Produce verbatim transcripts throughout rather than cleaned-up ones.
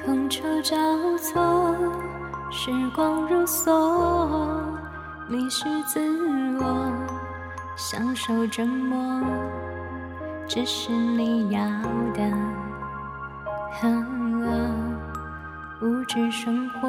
觥筹交错，时光如梭，迷失自我，享受折磨，只是你要的很恶，无知生活，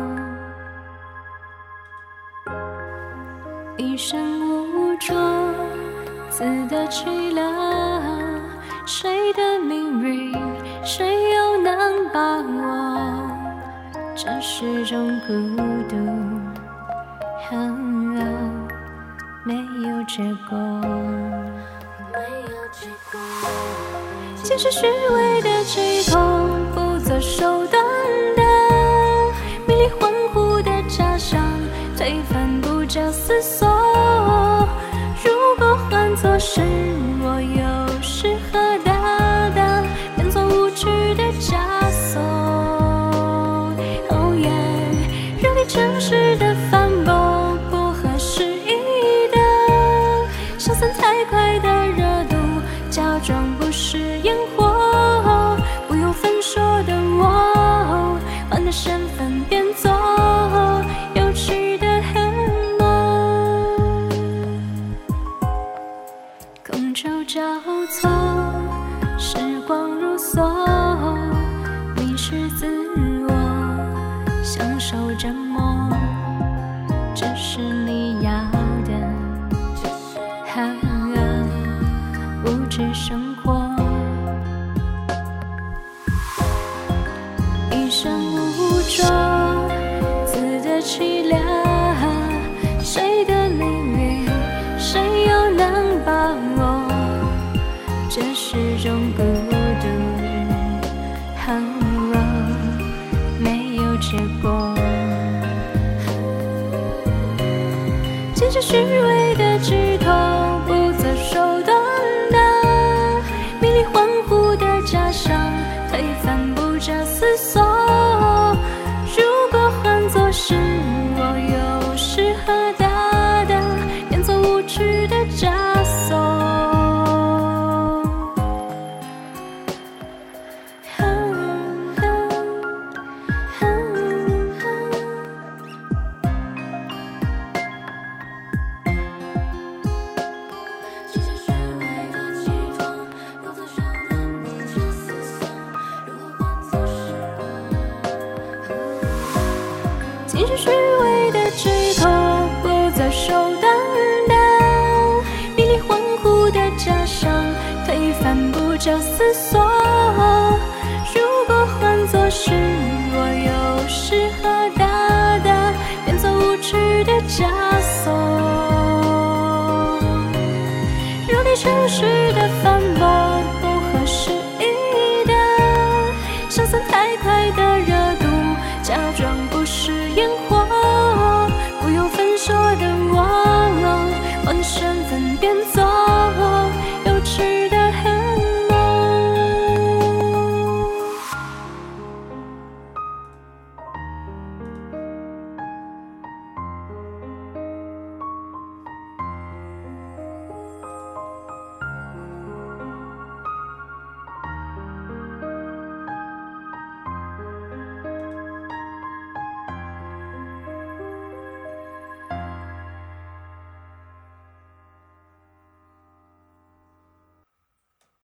一生无着，自得其乐，谁的命运谁又能把握？这是种孤独，很恶，没有结果，没有结果。既是虚伪的寄托，不择手段的迷离恍惚的假象，推翻不假思索。如果换作是我，又是何大的变作无趣的枷锁。哦耶，热力真实的反驳，不合时宜的消散太快的热度，假装不是烟火。不用分说的我，换个身份变作有趣的很梦。觥筹交错，时光如梭，迷失自我，享受折磨，这是你要的很恶，无知生活，一生无着，自得其乐，谁的命运谁又能把握？这是种孤独，很恶，没有结果。既是虚伪的寄托，不择手段的迷离恍惚的假象，推翻不假思索。如果换作是我，又是何大的变作无趣的枷锁。既是虚伪的寄托，不择手段的迷离恍惚的假象，推翻不假思索。如果换作是